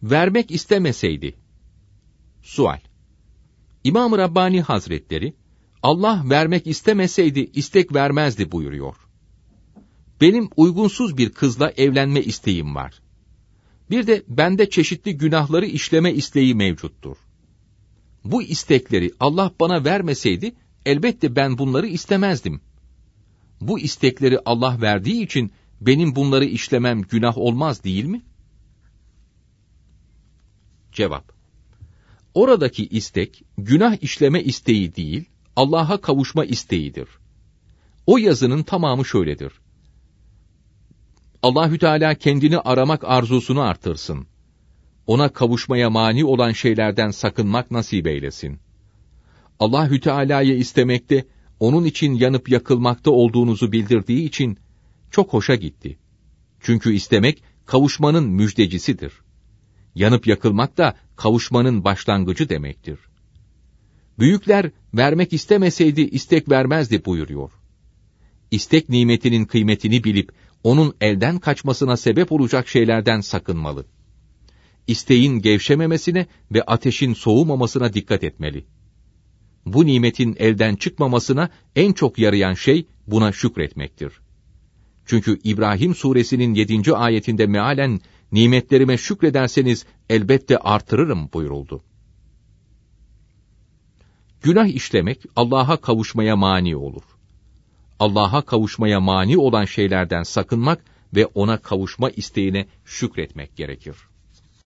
vermek istemeseydi. Sual. İmam-ı Rabbani Hazretleri, Allah vermek istemeseydi istek vermezdi buyuruyor. Benim uygunsuz bir kızla evlenme isteğim var. Bir de bende çeşitli günahları işleme isteği mevcuttur. Bu istekleri Allah bana vermeseydi, elbette ben bunları istemezdim. Bu istekleri Allah verdiği için, benim bunları işlemem günah olmaz değil mi? Cevap. Oradaki istek, günah işleme isteği değil, Allah'a kavuşma isteğidir. O yazının tamamı şöyledir. Allahü Teala kendini aramak arzusunu artırsın. Ona kavuşmaya mani olan şeylerden sakınmak nasip eylesin. Allahü Teala'yı istemekte, onun için yanıp yakılmakta olduğunuzu bildirdiği için çok hoşa gitti. Çünkü istemek kavuşmanın müjdecisidir. Yanıp yakılmak da kavuşmanın başlangıcı demektir. Büyükler vermek istemeseydi istek vermezdi buyuruyor. İstek nimetinin kıymetini bilip onun elden kaçmasına sebep olacak şeylerden sakınmalı. İsteğin gevşememesine ve ateşin soğumamasına dikkat etmeli. Bu nimetin elden çıkmamasına en çok yarayan şey buna şükretmektir. Çünkü İbrahim suresinin 7. ayetinde mealen, nimetlerime şükrederseniz elbette artırırım buyuruldu. Günah işlemek Allah'a kavuşmaya mani olur. Allah'a kavuşmaya mani olan şeylerden sakınmak ve ona kavuşma isteğine şükretmek gerekir.